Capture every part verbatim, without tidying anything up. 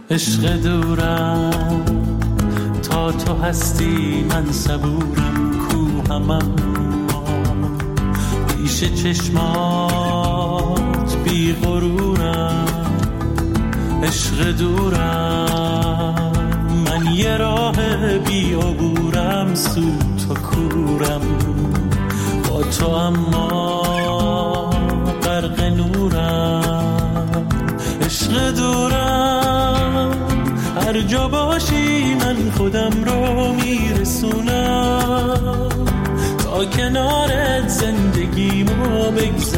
عشق دورم تا تو هستی من صبورم کوهم اما پیش چشمات بی غرورم عشق دورم من یه راه بی عبورم سو تو کورم با تو اما غرق نورم عشق دورم هر جا باشی من خودم رو میرسونم تا کنارت زندگیمو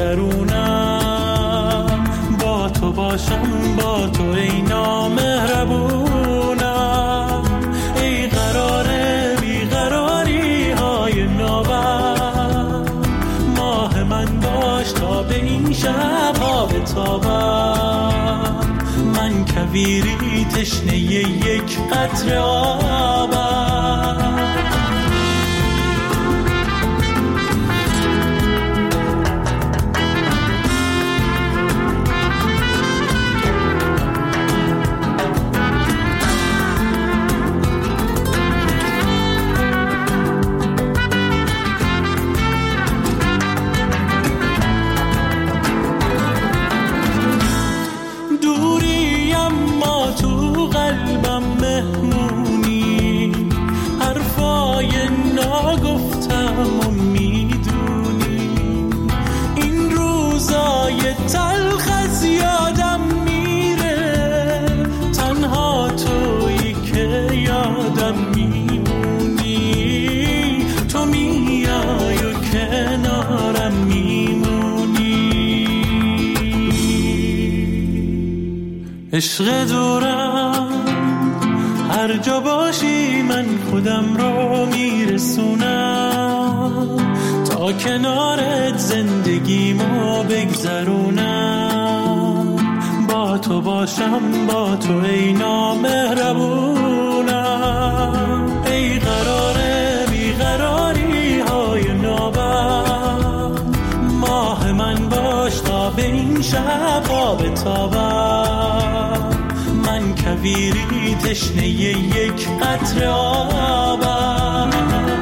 بگذرونم با تو باشم با تو ای نامهربونم ای قراره بیقراری های نابم ماه من باش تا به این شب ها بتابم من کویری تشنه یک قطره آبم عشق دورم هر جا باشی من خودم رو میرسونم تا کنارت زندگیمو بگذرونم با تو باشم با تو ای نامهربونم ای قراره بیقراری های نابم ماه من باش تا به این شب ها بتابم من کویری تشنه یک قطره آبم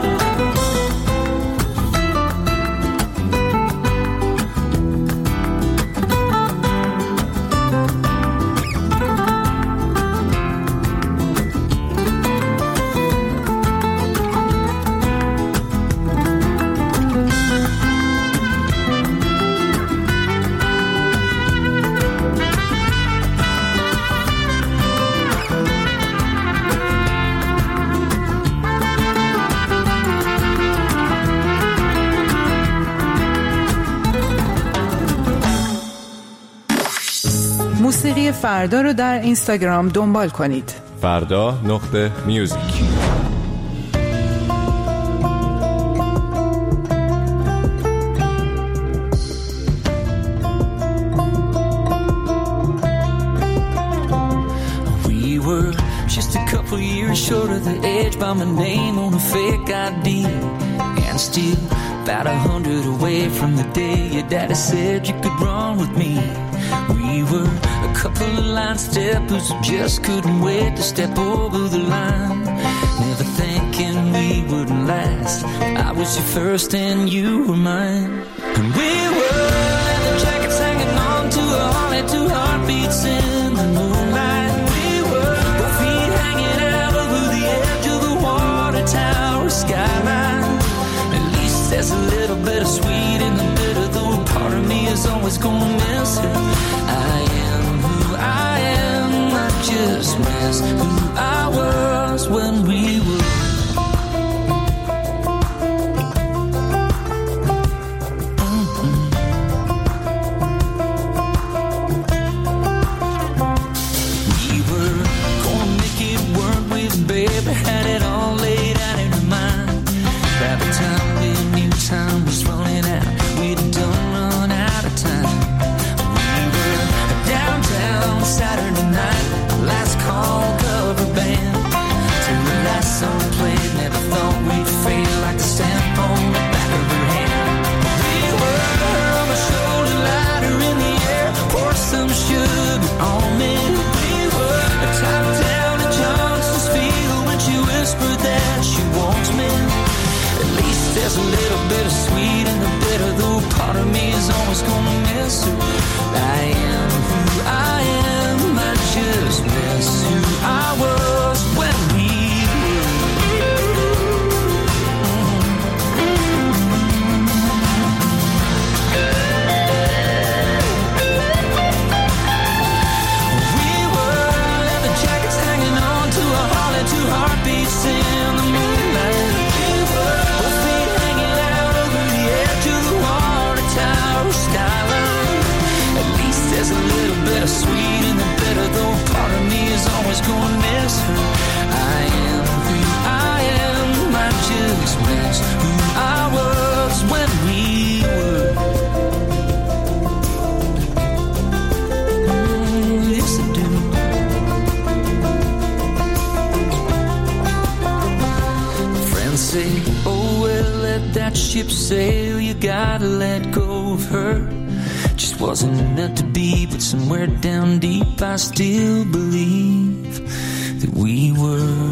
موسیقی فردا رو در اینستاگرام دنبال کنید. فردا نقطه میوزیک. We were just a couple years short of the edge by my name on a fake I D, and still about a hundred away from the day your daddy said you could run with me. We were a couple of line steppers who just couldn't wait to step over the line. Never thinking we wouldn't last. I was your first and you were mine. And we were leather jackets hanging on to a Harley, two heartbeats in the moonlight. We were both feet hanging out over the edge of the water tower skyline. At least there's a little bit of sweet in the bitter, though part of me is always gonna miss it. I am who I am, I just miss who I was when we were. Mm-hmm. We were gonna make it work with baby, had it all laid out in her mind. By the time we knew time was running out, we'd done run out of time. Saturday night, last call cover band. Till the last song played, never thought we'd fade like a stamp on the back of her hand. We were on my shoulder, lighter in the air, pour some sugar on me. We were a time a little bit of sweet in the bitter, though part of me is always gonna miss her. I am who I am, I just miss who I was when we two heartbeats in the moonlight. Both feet hanging out over the edge of the water tower skyline. At least there's a little bit of sweet in the bitter, though part of me is always gonna miss her. I am who I am, I just miss who I was when we were. Mm, yes I do. Say, oh well, let that ship sail, you gotta let go of her. Just wasn't meant to be, but somewhere down deep I still believe that we were.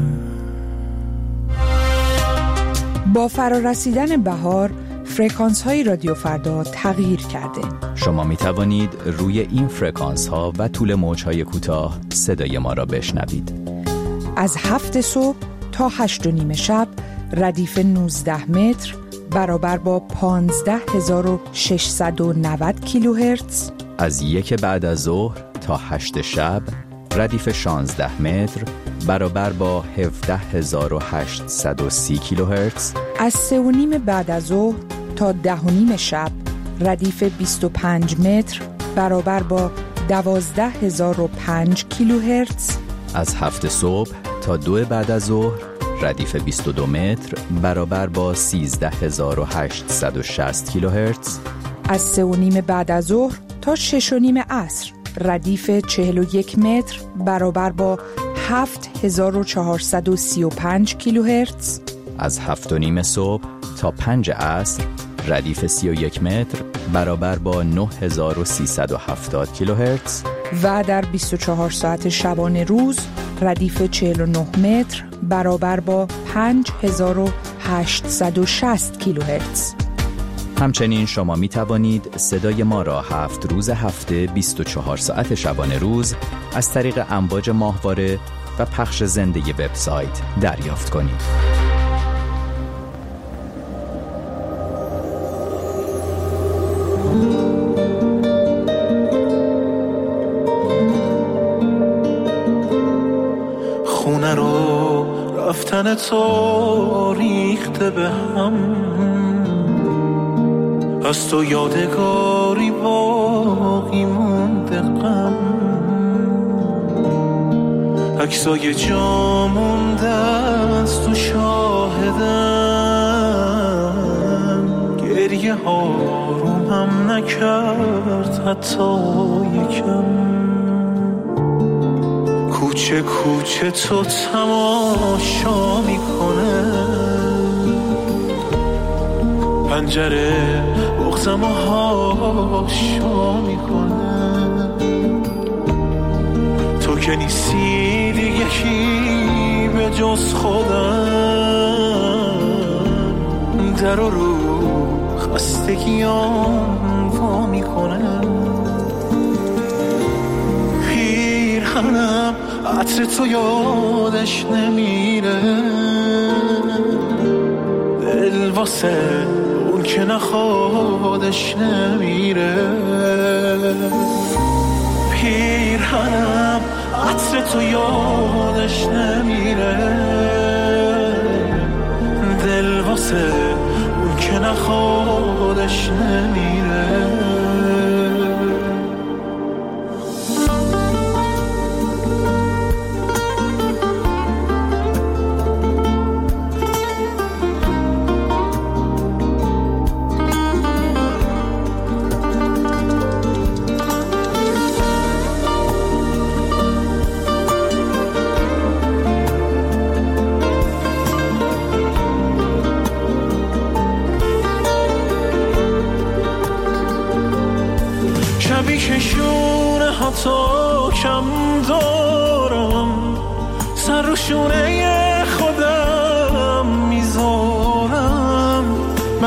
با فرارسیدن بهار فرکانس های رادیو فردا تغییر کرده. شما می توانید روی این فرکانس ها و طول موج های کوتاه صدای ما را بشنوید. از هفت صبح تا هشت و نیم شب ردیف نوزده متر برابر با پانزده هزار و ششصد و نود کیلوهرتز. از یک بعد از ظهر تا هشت شب ردیف شانزده متر برابر با هفده هزار و هشتصد و سی کیلوهرتز. از سه و نیم بعد از ظهر تا ده و نیم شب ردیف بیست و پنج متر برابر با دوازده هزار و پنج کیلوهرتز. از هفت صبح تا دو بعد از ظهر ردیف بیست و دو متر برابر با سیزده هزار و هشتصد و شصت کیلوهرتز. از سه و نیم بعد از ظهر تا شش و نیم عصر ردیف چهل و یک متر برابر با هفت هزار و چهارصد و سی و پنج کیلوهرتز. از هفت و نیم صبح تا پنج عصر ردیف سی و یک متر برابر با نه هزار و سیصد و هفتاد کیلوهرتز. و در بیست و چهار ساعت شبانه روز ردیف چهل و نه متر برابر با پنج هزار و هشتصد و شصت کیلوهرتز. همچنین شما می توانید صدای ما را هفت روز هفته بیست و چهار ساعت شبانه روز از طریق امواج ماهواره و پخش زنده وبسایت دریافت کنید. خونه رو رفتن تو ریخته به هم، از تو یادگاری باقی مونده غم، عکسای جا مونده از تو شاهدم، گریه ها رو هم نکرد حتی یکم، کوچه کوچه تو تماشا میکنه، پنجره بغزم و هاشا میکنه، تو که نیستی دیگه کی به جز خودم، در و رو خستگیام وا میکنه، پیرهنم عطر تو یادش نمیره، دل واسه اون که نخوادش نمیره، پیرهنم عطر تو یادش نمیره، دل واسه اون که نخوادش نمیره. شونه ها تو کم دارم، سر رو شونه خودم میذارم،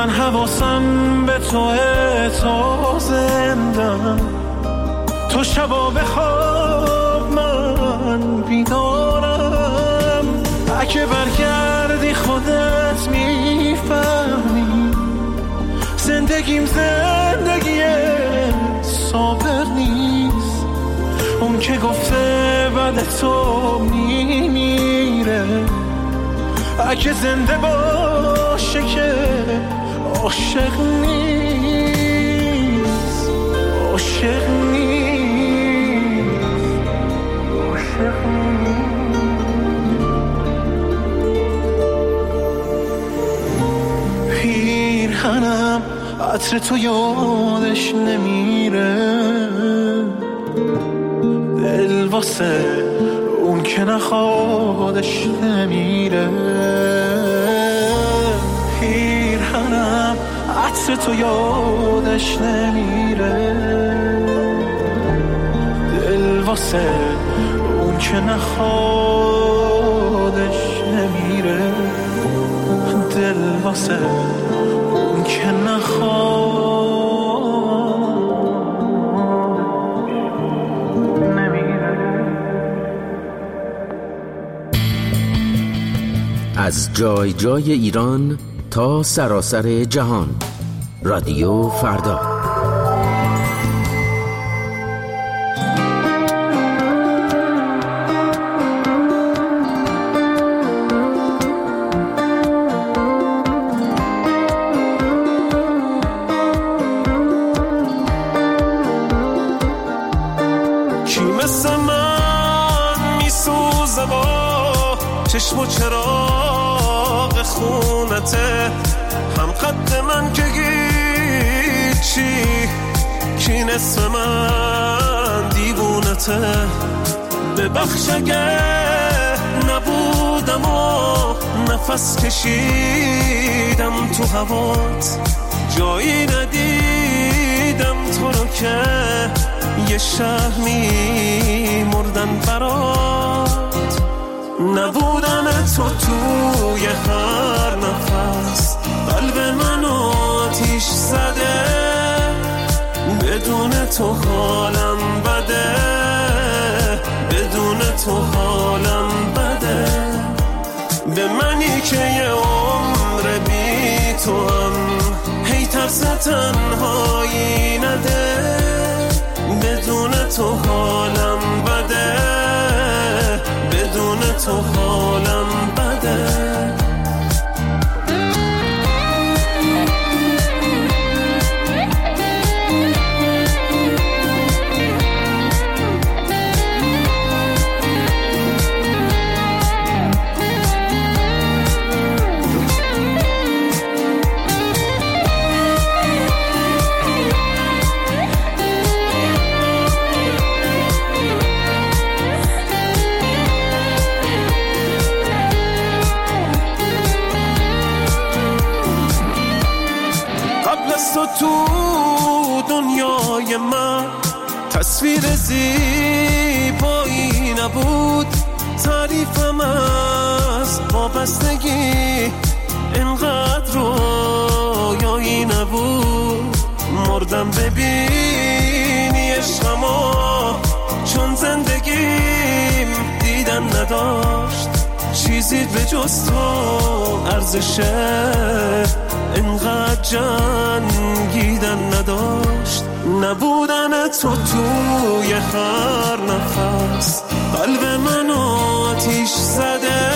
من حواسم به تو تا زندم، تو شبا بخواب من بیدارم. اگه برگردی خودت میفهمی زندگیم زندگی صابر نیست. اون که گفته بعد تو میمیره، اگه زنده باشه که عاشق نیست، عاشق نیست، عاشق نیست. پیرهنم عطر تو یادش نمیره، دل واسه اون که نخوادش نمیره. پیرهنم عطر تو یادش نمیره، دل واسه اون که نخوادش نمیره، دل واسه اون که نخواد از جای جای ایران تا سراسر جهان. رادیو فردا. کی مثل من میسوزه با چشم و چراغ خونته، هم قد من که هیچی، کی نصف من دیوونته. ببخش اگه نبودم و نفس کشیدم تو هوات، جایی ندیدم تو رو که یه شهر می مردن برات. نبودن تو توی هر نفس قلب منو آتیش زده، بدون تو حالم بده، بدون تو حالم بده. به منی که یه عمر بی تو هم هی ترس تنهایی نده، بدون تو حالم بده، بدون تو حالم بده. تو تو دنیای من تصویر زیبایی نبود، تعریفم از وابستگی اینقدر رویایی نبود. مردم ببینی عشقمو، چون زندگیم دیدن نداشت، چیزی به جز تو ارزشه اینقدر جنگیدن نداشت. نبودن تو توی هر نفس قلب منو آتیش زده،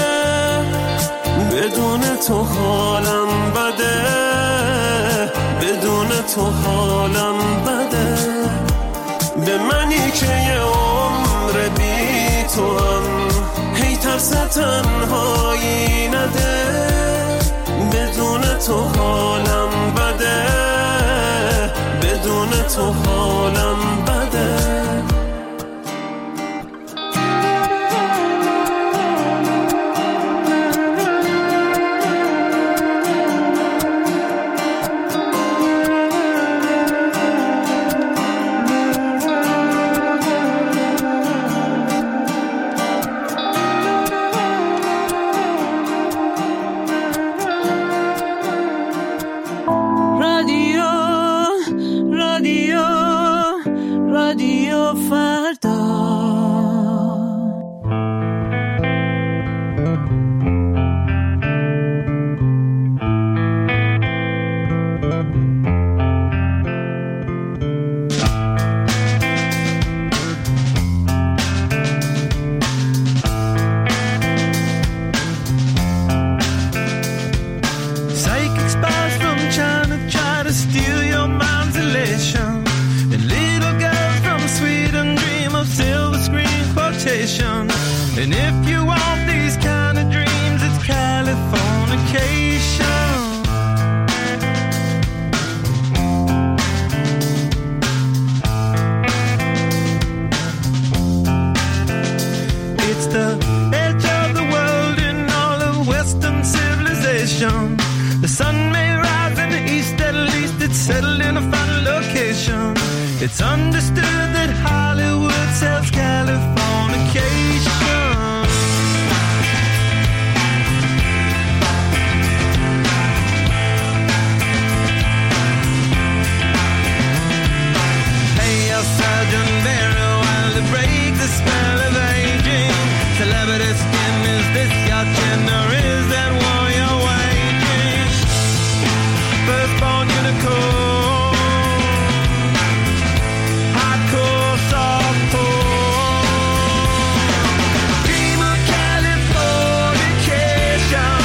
بدون تو حالم بده، بدون تو حالم بده. به منی که یه عمر بی تو هم هی ترس تنهایی نده، بدون تو حالم بده، بدون تو حالم بده. vacation. And if you want these kind of dreams, it's Californication. It's the edge of the world in all of Western civilization. The sun may rise in the east, at least it's settled in a final location. It's understood that Hollywood sells Californication. Pay your surgeon very well to break the spell of aging. Celebrity skin, is this your chin or is that war you're waging? Firstborn unicorn, hardcore softcore. Dream of Californication.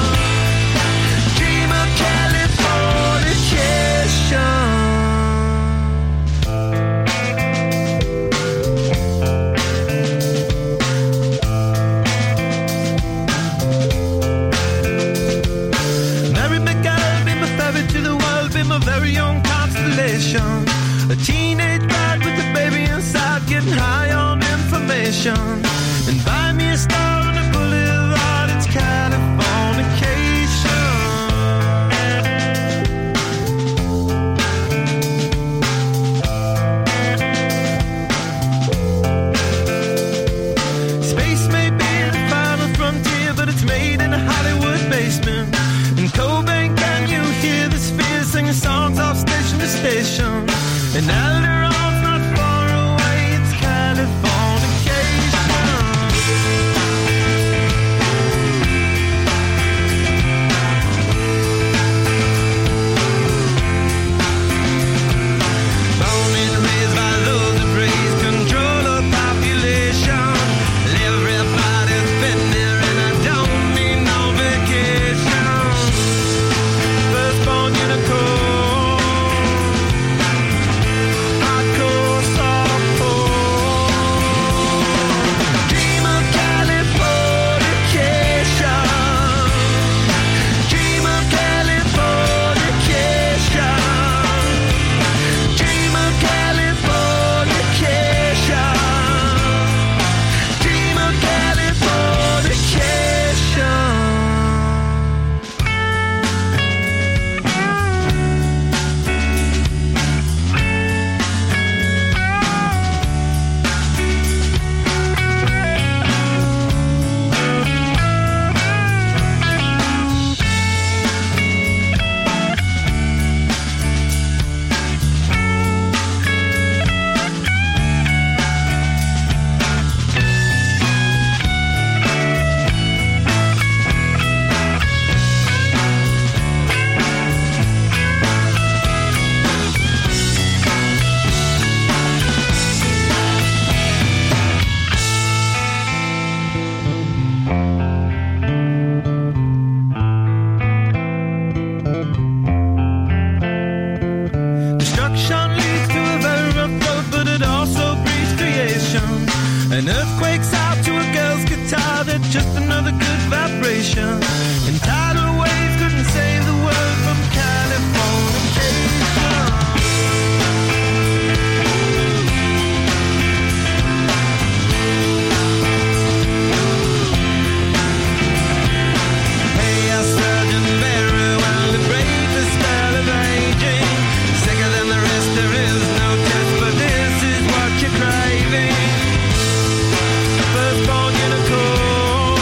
Dream of Californication. Very young constellation, a teenage bride with a baby inside, getting high on information. And buy me a star on the boulevard, it's Californication. Space may be the final frontier, but it's made in a Hollywood basement. In Cobain, can you hear the spheres singing songs off station to station? And Alderon's not far away, it's Californication. Born and raised by those that praise control of population. Everybody's been there and I don't mean no vacation. Firstborn unicorn, hardcore softcore. Dream of Californication. Dream of Californication. Dream of Californication. Dream of Californication. Destruction leads to a very rough road, but it also breeds creation. An earthquake's out to a girl's guitar, that's just another good vibration. And tidal waves couldn't save the world from Californication. Pay your surgeon very well to break the spell of aging. Sicker than the rest, there is no test, but this is what you're craving. Firstborn unicorn,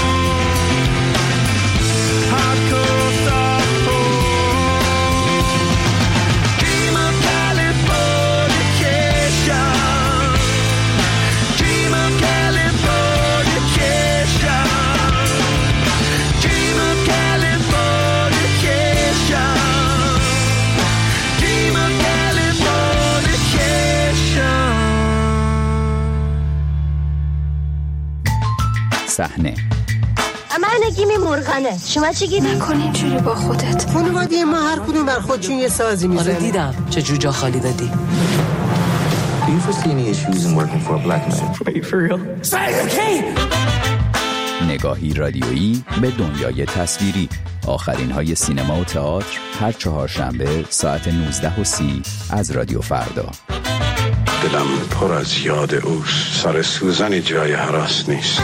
hardcore softcore. Dream of Californication. Dream of Californication. Dream of Californication. Dream of Californication. صحنه من نگیم مرغنه. شما چی گیری؟ نکن اینجوری با خودت. خانواده ما هر کدوم بر خودشون یه سازی میزنه. آره دیدم چه جوجا خالی دادی. Do you foresee any issues in working for a black man? Are you for real? Say it, Kate! نگاهی رادیویی به دنیای تصویری. آخرین های سینما و تئاتر هر چهارشنبه ساعت نوزده و سی از رادیو فردا. دلم پر از یاد اوست، سر سوزنی جای هراس نیست.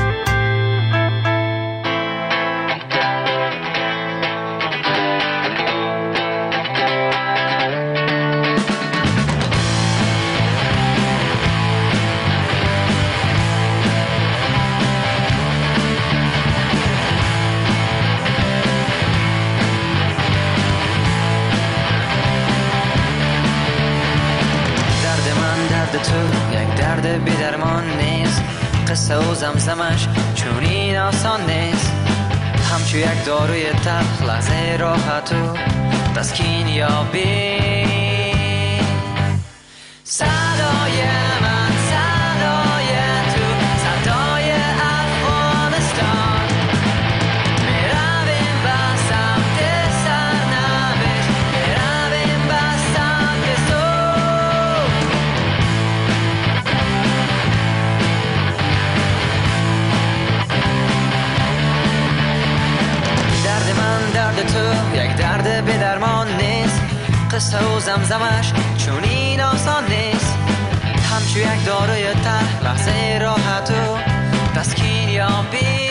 قصه و زمزمش چونین آسان نیست، همچو یک داروی تلخ لحظه راحت و تسکین یابی. صدای من صدای تو، صدای افغانستان، میرویم به سمت سرنوشت، میرویم به سمت صبح. درد من درد تو یک درد بی درمان نیست، قصه و زمزمش چونین آسان نیست، همچو یک داروی تلخ لحظه راحت و تسکین یابی.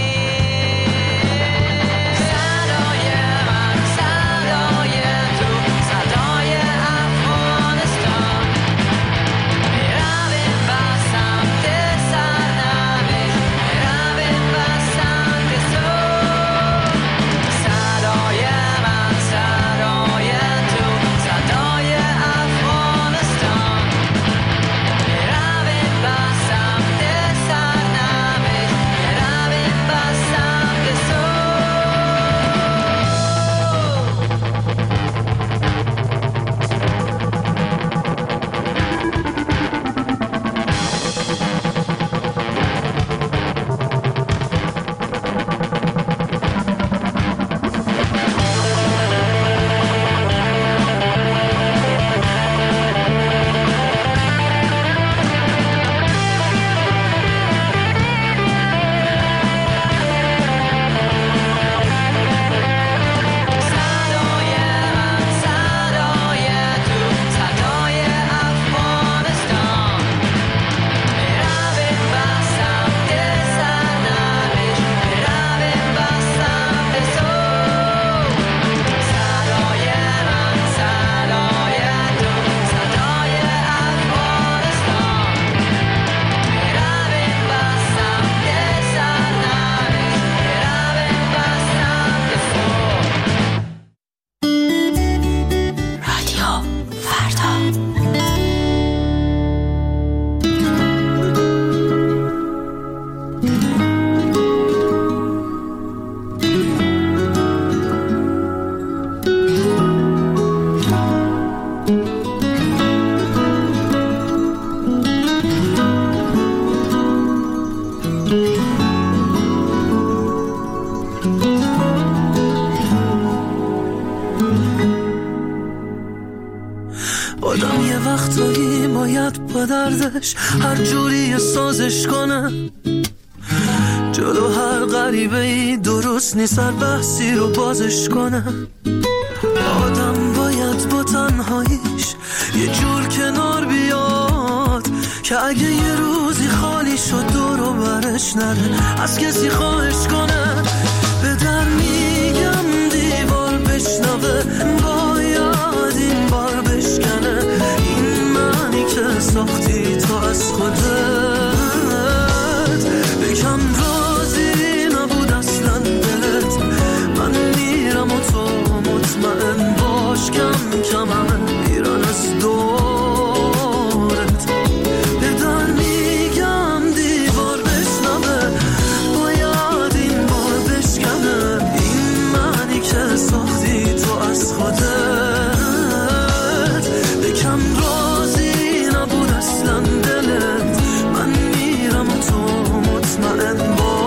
آدم یه وقتایی باید با دردش هر جوری سازش کنه، جلو هر غریبه‌ای درست نیست هر بحثی رو بازش کنه. آدم باید با تنهاییش یه جور کنار بیاد که اگه یه روزی خالی شد دور و برش نره از کسی خواهش کنه. به در میگم دیوار بشنوه، باید این بار بشکنه، این معنی که ساختی تو از خودت. بگم راضی نبود اصلا دلت، من میرم و تو مطمئن باش کم کم همه میرن از دورت. به در میگم دیوار بشنوه، باید این بار بشکنه، این معنی که ساختی تو از خودت. بگم راضی نبود اصلا دلت، من میرم و تو مطمئن باش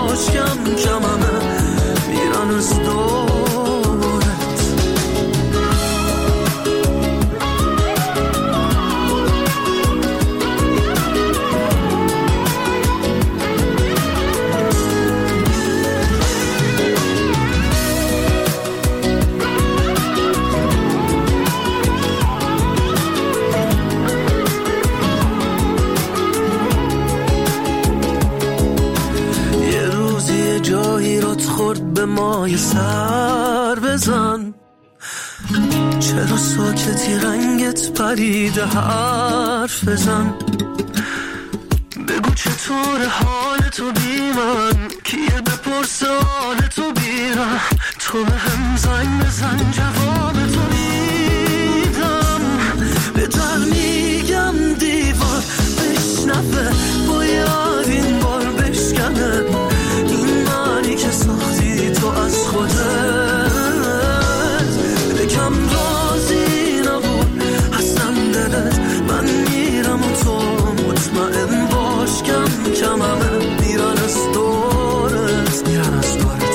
جایی رد خورد به مای سر بزن. چرا ساکتی رنگت پریده حرف بزن. بگو چطور حال تو بی من، کیه بپرسه حال تو بیرم. تو به هم زنگ بزن جواب تو میدم. به در میگم دیوار بشنفه، باید این بار بشکنه. این معنی که ساختی تو از خودت. بکم رازی نبود اصلا دلت. من میرم و تو مطمئن باش کم کم همه میرن از دورت، میرن از دورت.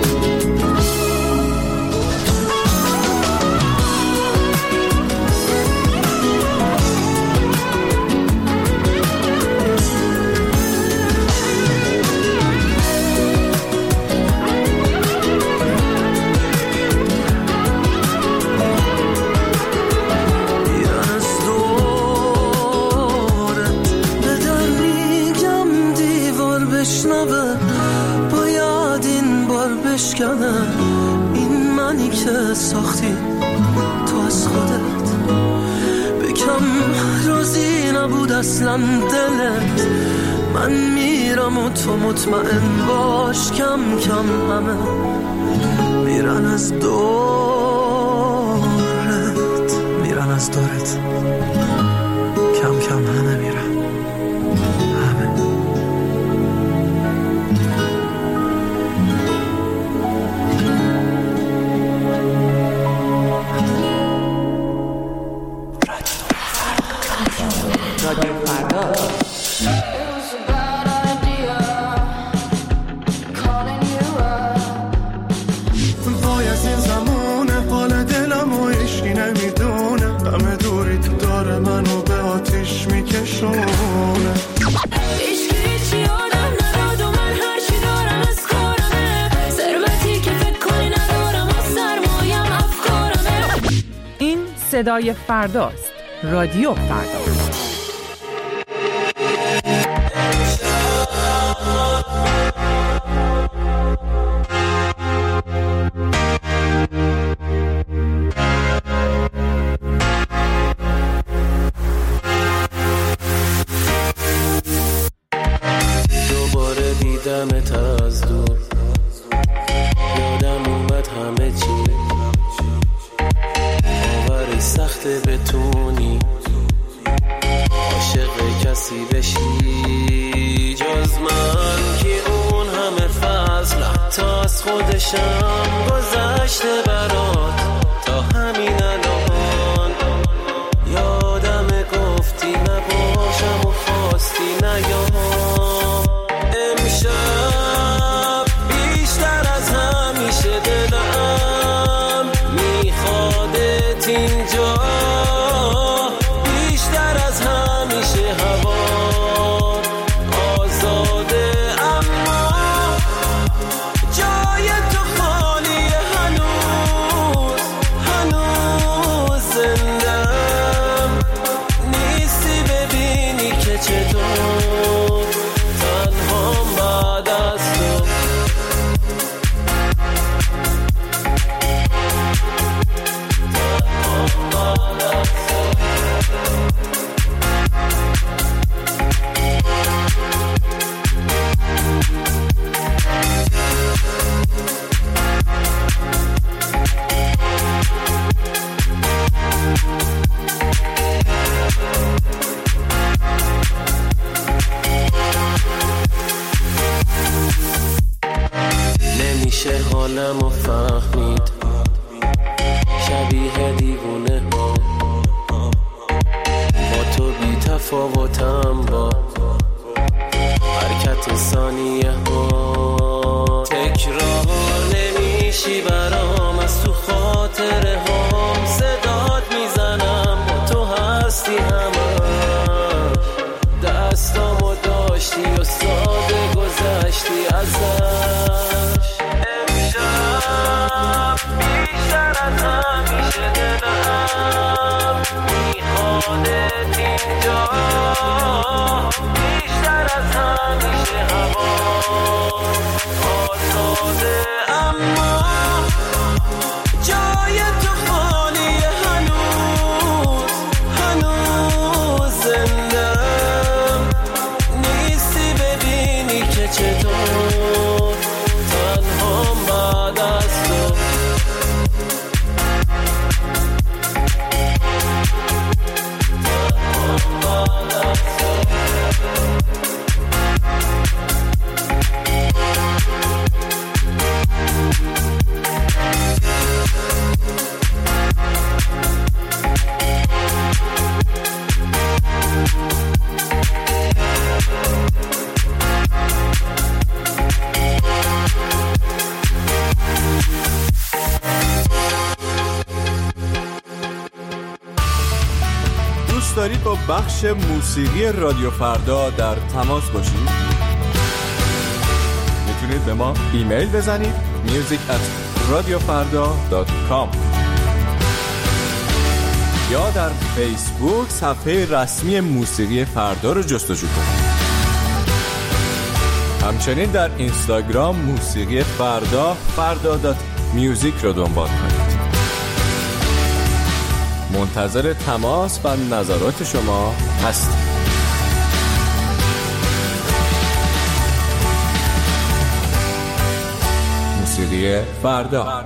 باید این بار بشکنه. این منی که ساختی تو از خودت. بکم راضی نبود اصلا دلت. من میرم و تو مطمئن باش کم کم همه میرن از دورت، میرن از دورت. کم کم همه میرن. صدای فرداست. رادیو فردا. دوباره دیدمت از دور، یادم اومد همه چی. سخت بتونی عاشق کسی بشی جز من، که اون همه فضل تا از خودشم گذشته برات تا همین الان. یادم گفتی نباشم و خواستی نیام. امشب بیشتر از همیشه دلم میخوادت اینجا، بیشتر از همیشه هوا آزاده، اما جای تو خالیه. هنوز هنوز زندم نیستی ببینی که چطور تنهام بعد از تو. نمیشه حالمو فهمید، شبیه دیوونه ها با تو بی تفاوتم. با حرکت ثانیه ها تکرار نمیشی برام. از تو خاطره هم صدات میزنم، با تو هستی همش. دستامو داشتی و ساده گذشتی ازش. امشب بیشتر از همیشه دلم میخوادت اینجا، بیشتر از همیشه هوا دارید با بخش موسیقی رادیو فردا در تماس باشید، میتونید به ما ایمیل بزنید music at radiofarda dot com یا در فیسبوک صفحه رسمی موسیقی فردا رو جستجو کنید. همچنین در اینستاگرام موسیقی فردا فردا دات میوزیک رو دنبال کنید. منتظر تماس و نظرات شما هستیم. موسیقی فردا.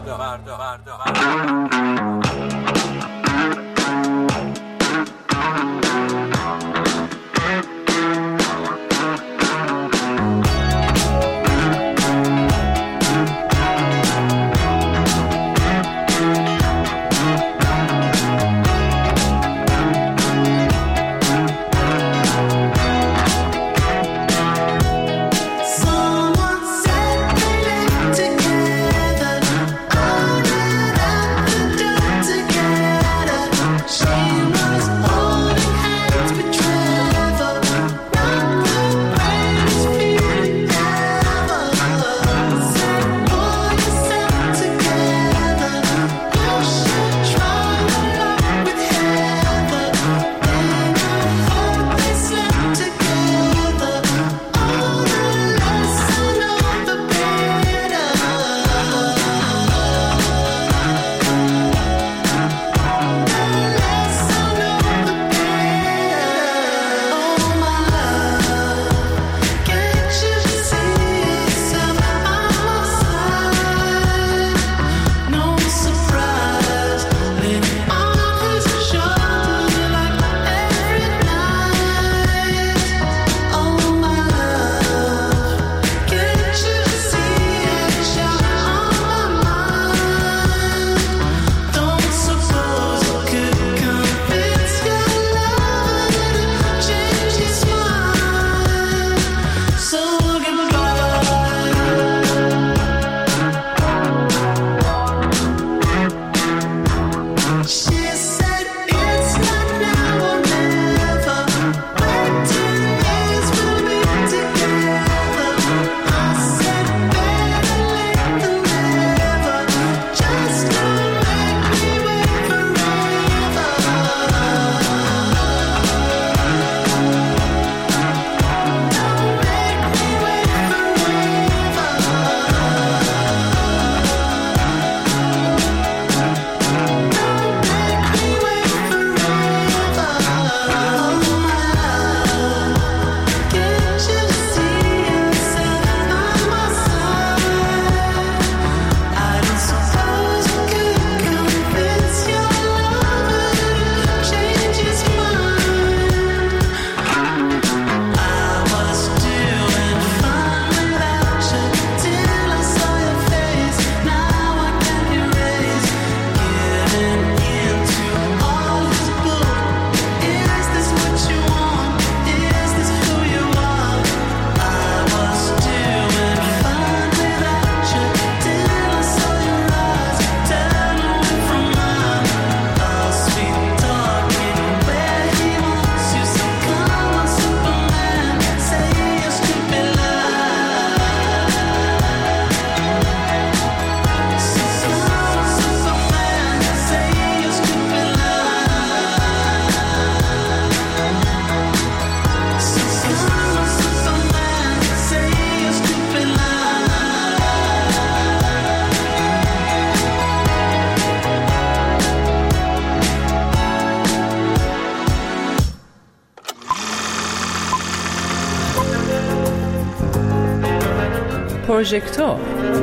پروژکتور.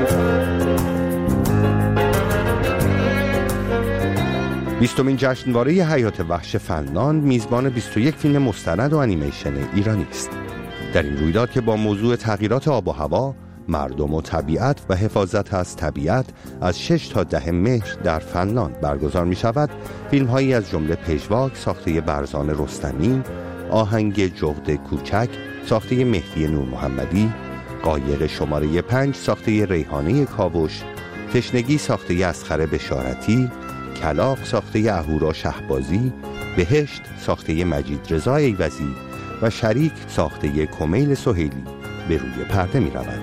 بیستمین جشنواره حیات وحش فنلاند میزبان بیست و یک فیلم مستند و انیمیشن ایرانی است. در این رویداد که با موضوع تغییرات آب و هوا، مردم و طبیعت و حفاظت از طبیعت از شش تا ده مهر در فنلاند برگزار می شود، فیلم هایی از جمله پژواک ساخته برزان رستمی، آهنگ جغد کوچک ساخته مهدی نور محمدی، قایق شماره پنج ساخته ریحانه کاوش، تشنگی ساخته اسخر بشارتی، کلاغ ساخته اهورا شهبازی بهشت ساخته مجید رضا ایوزی و شریک ساخته کمیل سهیلی به روی پرده می رود.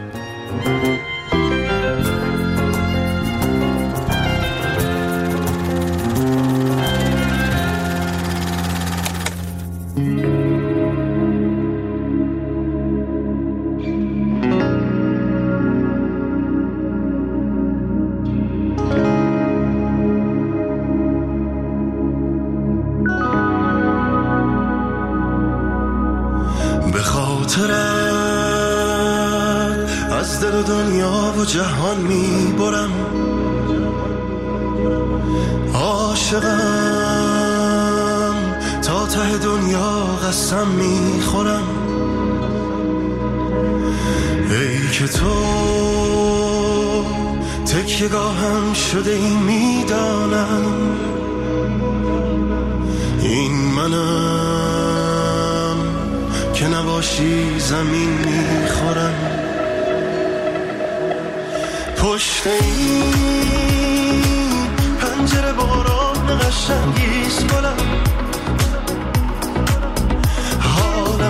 از دل و دنیا و جهان می برم، عاشقم تا ته دنیا قسم می خورم. ای که تو تکیه‌گاهم شده ای می دانم، این منم که نباشی زمین می خورم. پشت این پنجره باران قشنگیست گلم، حال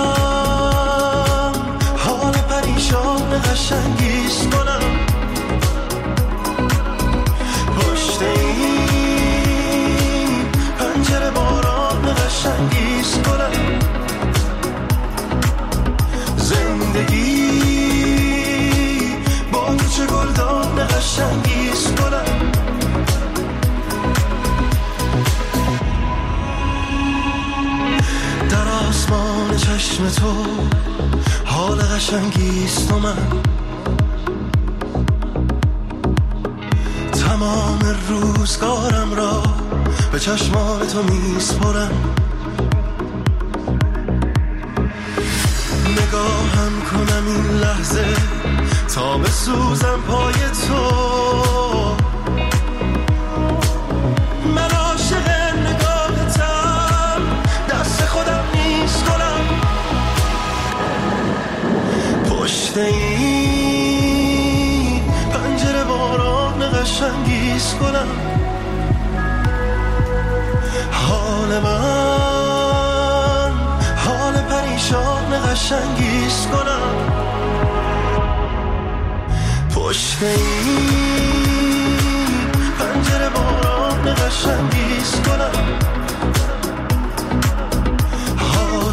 من حال پریشان قشنگیست گلم. پشت این پنجره باران قشنگیست گلم، زندگی چه گلدان قشنگیست گلم. در آسمان چشم تو حال قشنگیست و من تمام روزگارم را به چشمان تو میسپرم. نگاهم کنم این لحظه تا بسوزم پای تو، من عاشق نگاهتم، دست خودم نیست گلم. پشت این پنجره باران قشنگیست گلم، حال من حال پریشان قشنگیست گلم. پشت این پنجره باران قشنگیست گلم، حال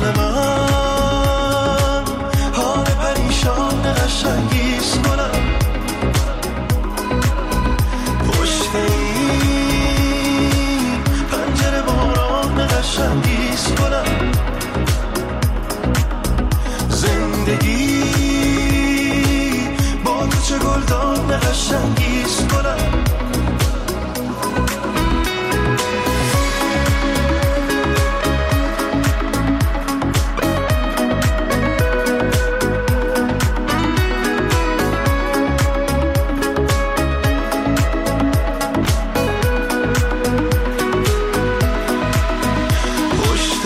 من حال پریشان قشنگیست گلم. پشت این پنجره باران قشنگیست گلم، زندگی چه گلدان قشنگیست گلم. پشت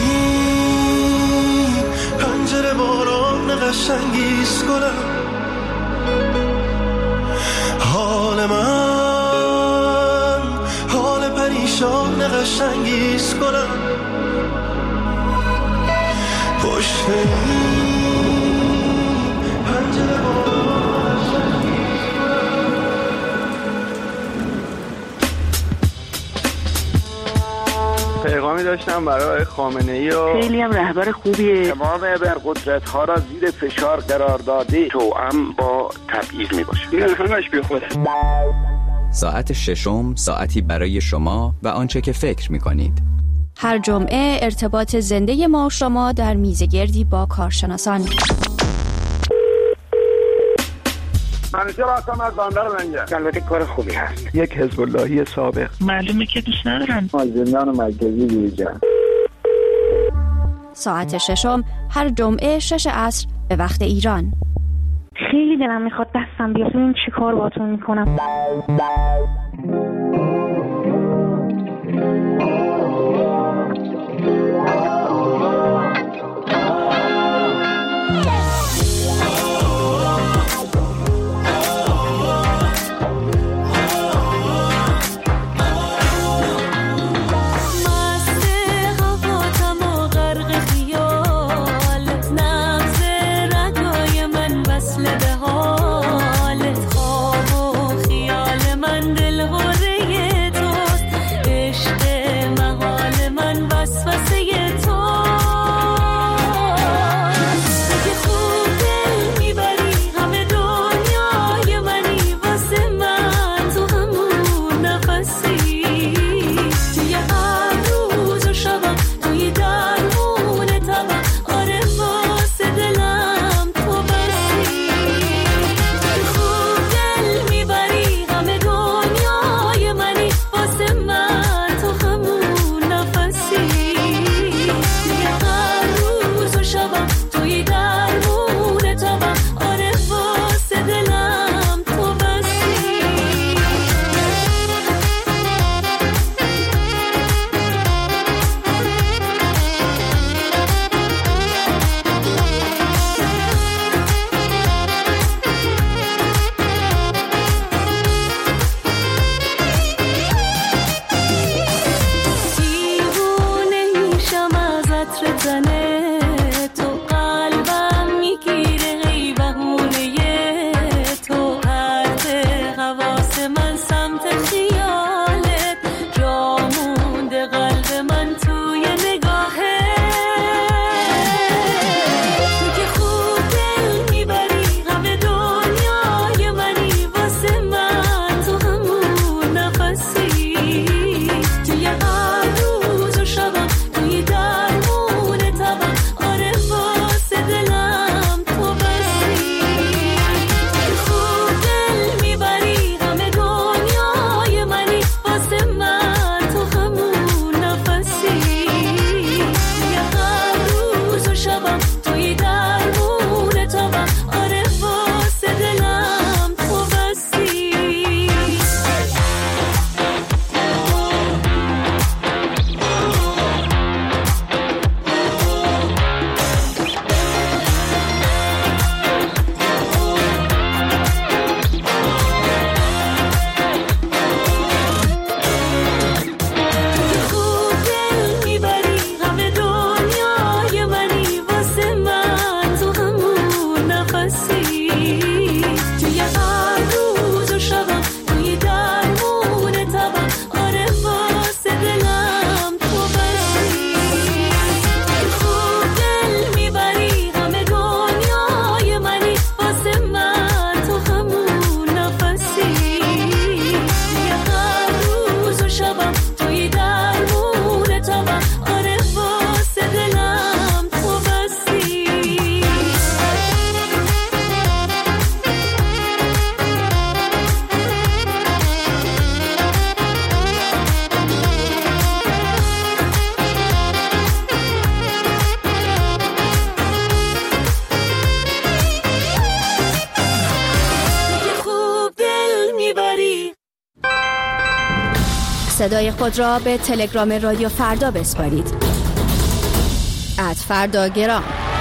این پنجره باران قشنگیست گلم، حال من حال پریشان قشنگیست گلم. پشت این پنجره باران قشنگیست گلم. پیغامی داشتم برای خامنه‌ای و خیلی هم رهبر خوبیه، تمام ابرقدرت ها را زیر فشار قرار داده، توأم با تبعیض می باشه. این همش بی خوده. ساعت ششم ساعتی برای شما و آنچه که فکر می کنید. هر جمعه ارتباط زنده ما و شما در میزگردی با کارشناسان. منوچه راستم از باندر منجه. البته کار خوبی هست. یک حزب اللهی سابق. معلومه که دوست ندارم. از زندان مرکزی دیجم. ساعت ششم هر جمعه شش عصر به وقت ایران. خیلی دلم میخواد دستم بیاد ببینم چی کار باهاتون میکنم. مست صدای خود را به تلگرام رادیو فردا بسپارید. ات فردا گرام.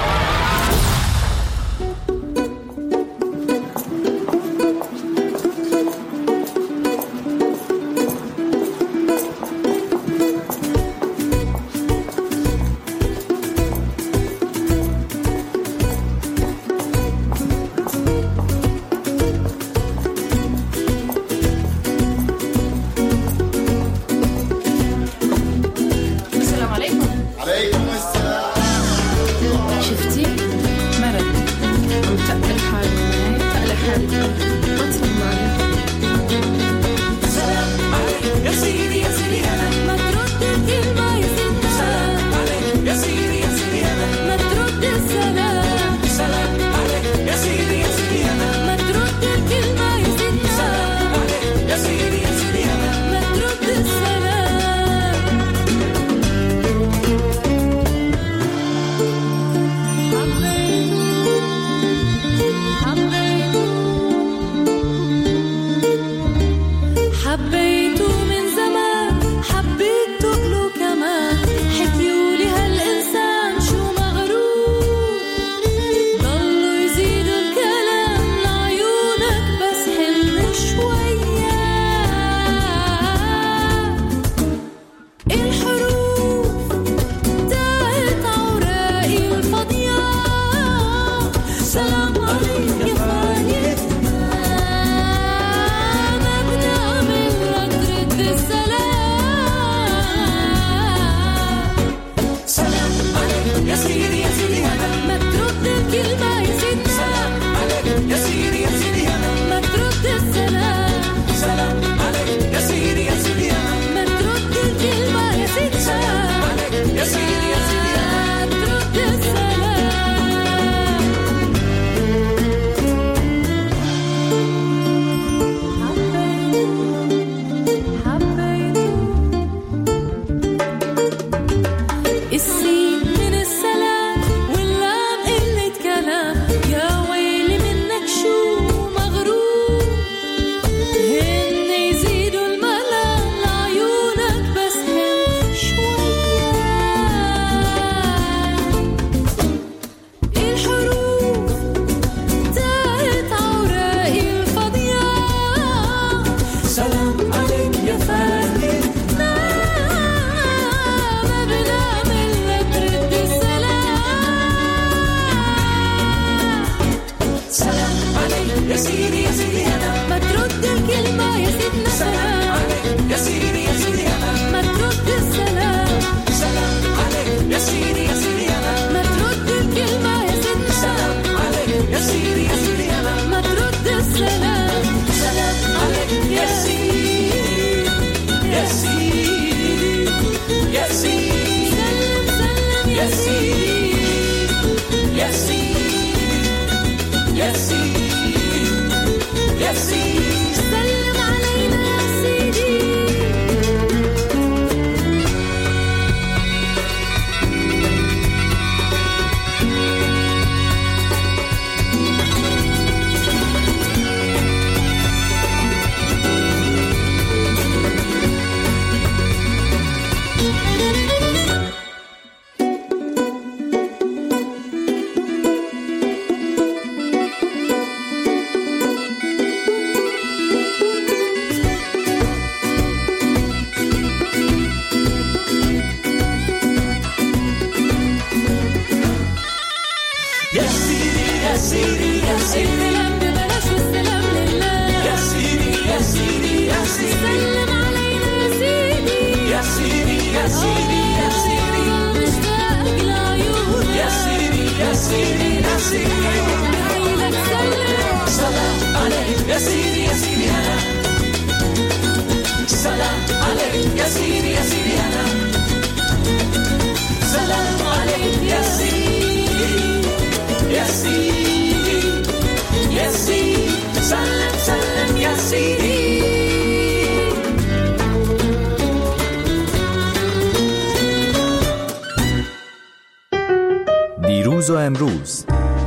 دیروز و امروز،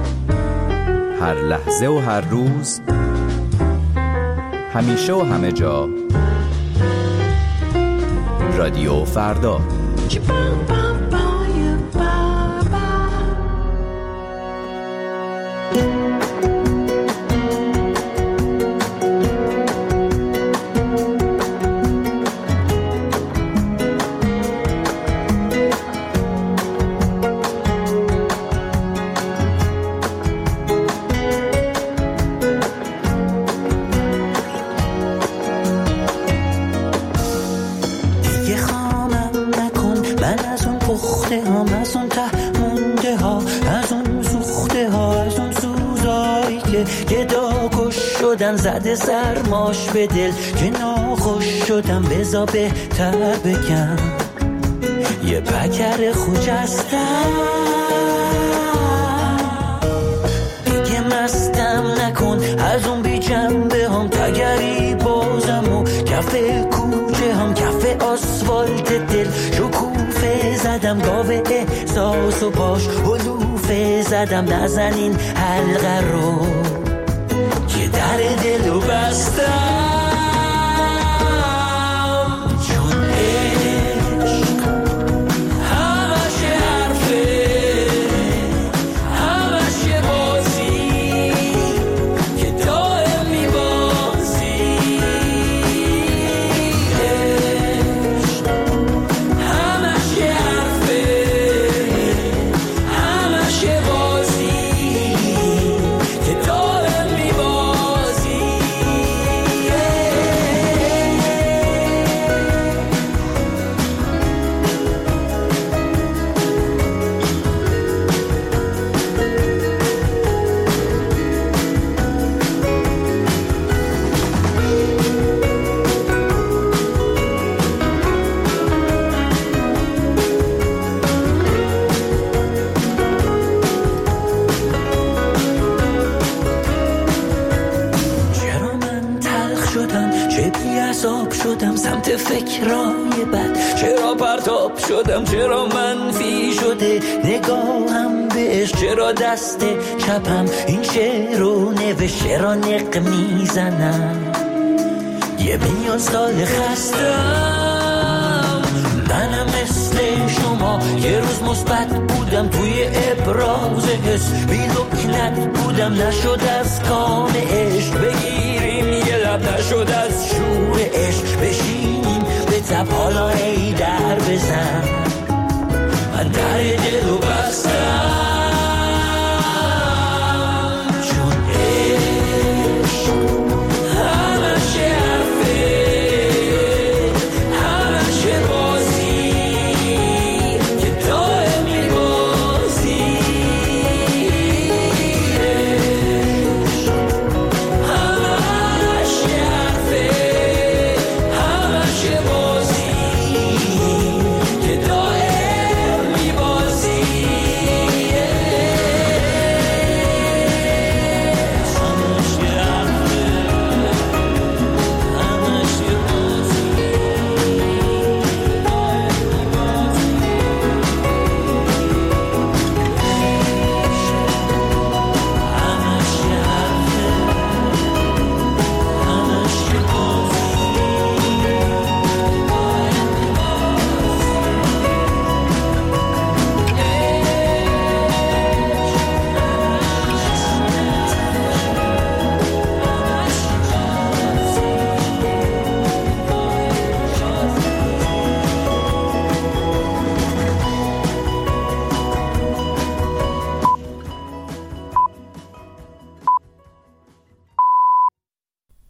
هر لحظه و هر روز، همیشه و همه جا، رادیو فردا. زده سرماش به دل که ناخوش شدم، بزا بهتر بگم یه پکر خوجستم. دیگه مستم نکن از اون بی جنبه هم، تگری بازم و کف کوچه هم، کف آسفالت دل شکوفه زدم، گاوه احساس و باش حلوفه زدم. نزنین حلقه رو در دلو بستم، چون عشق همش حرفه، همش بازی که دائم میبازی. عشق همش حرفه، همش بازی که دائم سمت فکرای بد، چرا پرتاب شدم، چرا منفی شده نگاهم بهش، چرا دست چپم این شعر رو نوشت، چرا نق میزنم یه میلیون سال خستم. منم مثل شما یه روز مثبت بودم توی ابراز حس، بی لکنت بودم نشد از کام عشق بگیر